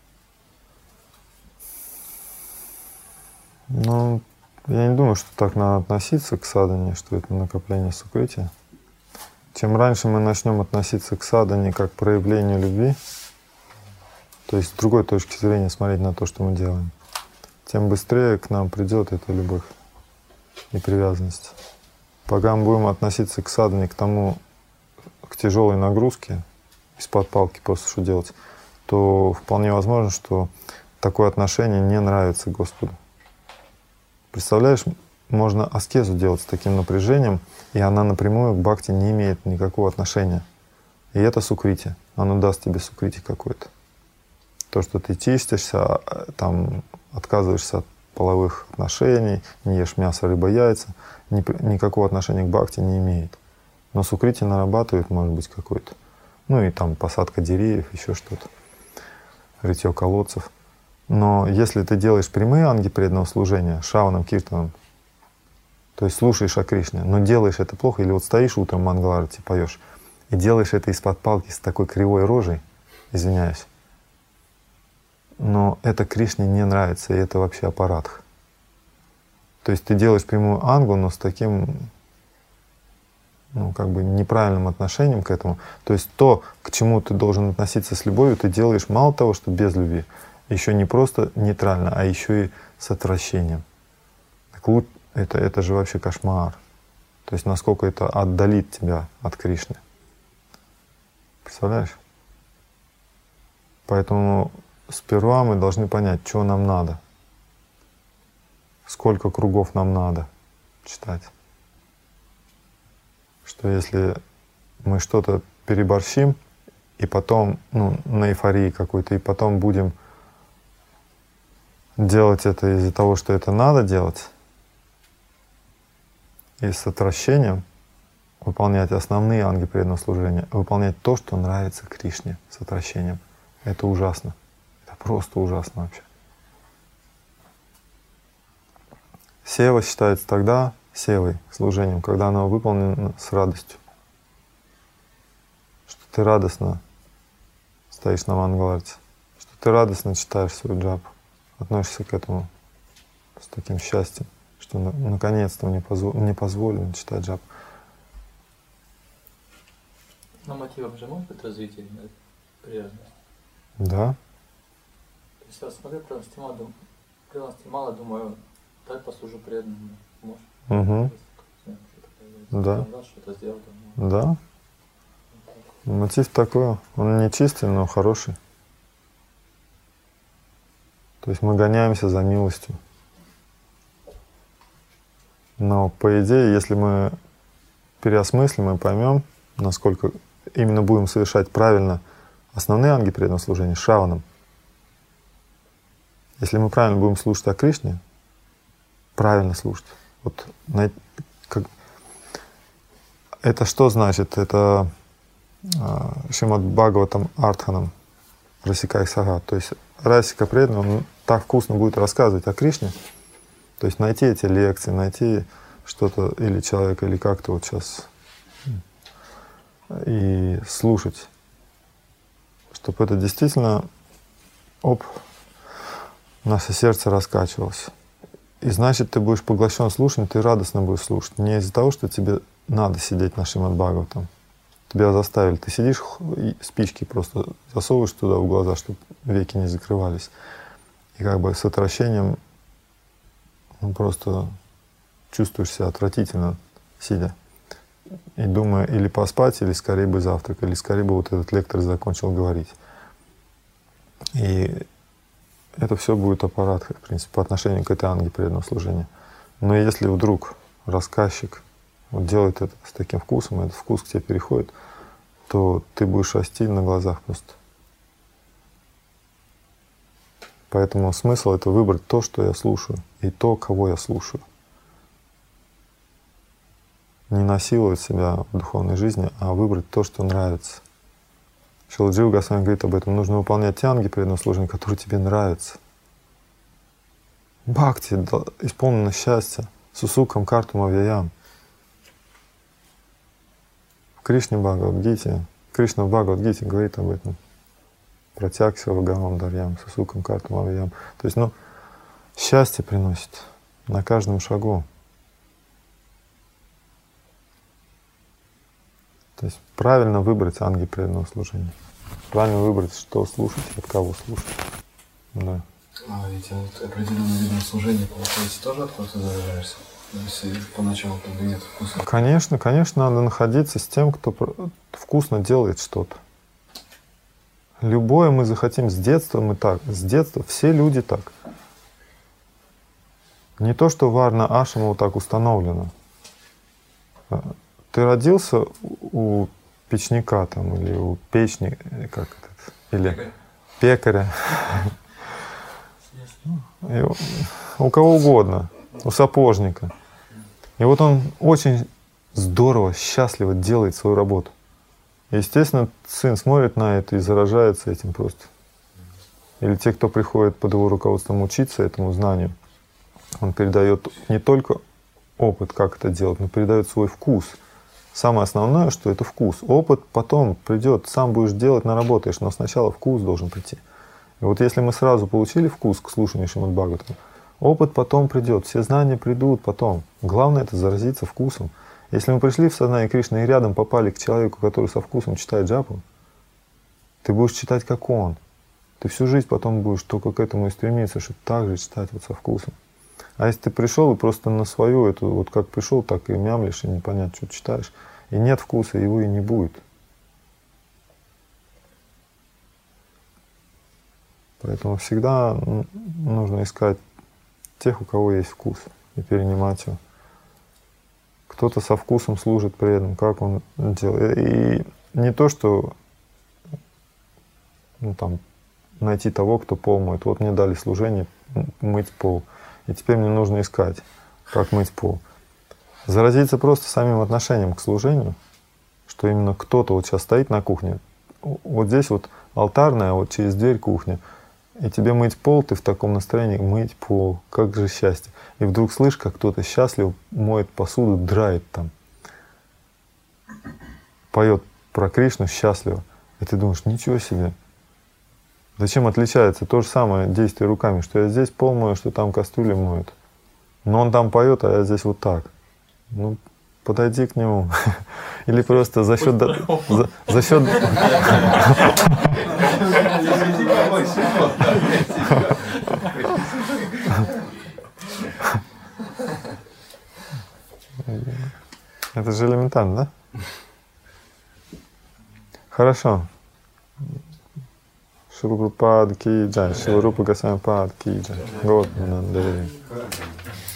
Ну, я не думаю, что так надо относиться к садхане, что это накопление сукрити. Чем раньше мы начнем относиться к садхане как к проявлению любви, то есть с другой точки зрения смотреть на то, что мы делаем, тем быстрее к нам придет эта любовь и привязанность. Пока мы будем относиться к садхане, к тяжелой нагрузке, из-под палки просто что делать, то вполне возможно, что такое отношение не нравится Господу. Представляешь, можно аскезу делать с таким напряжением, и она напрямую к бхакти не имеет никакого отношения. И это сукрити. Оно даст тебе сукрити какой-то. То, что ты чистишься, там, отказываешься от половых отношений, не ешь мясо, рыба, яйца, никакого отношения к бхакти не имеет. Но сукрити нарабатывает, может быть, какой-то. Ну и там посадка деревьев, еще что-то, рытье колодцев. Но если ты делаешь прямые анги преданного служения, шраванам, киртанам, то есть слушаешь о Кришне, но делаешь это плохо, или вот стоишь утром мангаларати, поешь, и делаешь это из-под палки с такой кривой рожей, извиняюсь, но это Кришне не нравится, и это вообще аппаратх. То есть ты делаешь прямую ангу, но с таким, как бы неправильным отношением к этому. То есть то, к чему ты должен относиться с любовью, ты делаешь мало того, что без любви, еще не просто нейтрально, а еще и с отвращением. Так это же вообще кошмар. То есть насколько это отдалит тебя от Кришны. Представляешь? Поэтому сперва мы должны понять, что нам надо, сколько кругов нам надо читать. Что если мы что-то переборщим, и потом, на эйфории какой-то, и потом будем делать это из-за того, что это надо делать, и с отвращением выполнять основные анги преданного служения, выполнять то, что нравится Кришне, с отвращением. Это ужасно. Это просто ужасно вообще. Сева считается тогда севой, служением, когда оно выполнено с радостью. Что ты радостно стоишь на мангаларте, что что ты радостно читаешь свой джапу, относишься к этому с таким счастьем, что наконец-то мне позволено читать джапу. Но мотивом же может быть развитие привязанности? Да. То есть я смотрю, преданности мало, думаю, дай послужу преданным. Может? Угу. Да. Что-то сделал, да. Мотив такой, он не чистый, но хороший. То есть мы гоняемся за милостью. Но по идее, если мы переосмыслим и поймем, насколько именно будем совершать правильно основные анги преданного служения шраванам, если мы правильно будем слушать о Кришне, правильно слушать. Вот это что значит? Это Шримад Бхагаватам Артханам Расика Сага. То есть Расика преданный, он так вкусно будет рассказывать о Кришне. То есть найти эти лекции, найти что-то или человека, или как-то вот сейчас и слушать, чтобы это действительно наше сердце раскачивалось. И значит, ты будешь поглощен слушанием, ты радостно будешь слушать. Не из-за того, что тебе надо сидеть на Шримад Бхагаватам. Тебя заставили. Ты сидишь и спички просто засовываешь туда в глаза, чтобы веки не закрывались. И как бы с отвращением просто чувствуешь себя отвратительно, сидя. И думая, или поспать, или скорее бы завтрак, или скорее бы вот этот лектор закончил говорить. И это все будет аппарат, в принципе, по отношению к этой анге преданного служения. Но если вдруг рассказчик вот делает это с таким вкусом, и этот вкус к тебе переходит, то ты будешь расти на глазах просто. Поэтому смысл — это выбрать то, что я слушаю, и то, кого я слушаю. Не насиловать себя в духовной жизни, а выбрать то, что нравится. Шрила Джива Госвами говорит об этом. Нужно выполнять те анги преданного служения, которые тебе нравятся. Бхакти исполнено счастье. Сусукам картум авьяям. В Кришне Бхагавад-гите, Кришна в Бхагавад-гите говорит об этом. Протягся вагамам дарьям, сусукам картум авьяям. То есть, счастье приносит на каждом шагу. То есть правильно выбрать анги преданного служения. Правильно выбрать, что слушать, от кого слушать. Да. А ведь от определенного вида служения, получается, тоже от кого-то заряжаешься? Если поначалу как бы нет вкуса. Конечно, надо находиться с тем, кто вкусно делает что-то. Любое мы захотим. С детства мы так. С детства все люди так. Не то, что Варна Ашрама вот так установлено. Ты родился у печника там, или у печника, как это, или пекаря, у кого угодно, у сапожника. И вот он очень здорово, счастливо делает свою работу. Естественно, сын смотрит на это и заражается этим просто. Или те, кто приходит под его руководством учиться этому знанию, он передает не только опыт, как это делать, но передает свой вкус. Самое основное, что это вкус. Опыт потом придет, сам будешь делать, наработаешь, но сначала вкус должен прийти. И вот если мы сразу получили вкус к слушанию Шримад Бхагаватам, опыт потом придет, все знания придут потом. Главное — это заразиться вкусом. Если мы пришли в сознание Кришны и рядом попали к человеку, который со вкусом читает джапу, ты будешь читать как он. Ты всю жизнь потом будешь только к этому и стремиться, чтобы так же читать вот со вкусом. А если ты пришел и просто на свою эту, вот как пришел, так и мямлишь, и непонятно, что читаешь, и нет вкуса, его и не будет. Поэтому всегда нужно искать тех, у кого есть вкус, и перенимать его. Кто-то со вкусом служит преданным, как он делает. И не то, что найти того, кто пол моет. Вот мне дали служение мыть пол. И теперь мне нужно искать, как мыть пол. Заразиться просто самим отношением к служению, что именно кто-то вот сейчас стоит на кухне, вот здесь вот алтарная, а вот через дверь кухня, и тебе мыть пол, ты в таком настроении, мыть пол, как же счастье. И вдруг слышишь, как кто-то счастлив моет посуду, драет там, поет про Кришну счастливо. И ты думаешь, ничего себе. Зачем отличается? То же самое действие руками, что я здесь пол мою, что там кастрюли моют. Но он там поет, а я здесь вот так. Ну, подойди к нему. Или просто за счет... За счет... Это же элементарно, да? Хорошо. Шила Прабхупад ки джай, Шила Рупа Госвами Пад ки джай. Господи,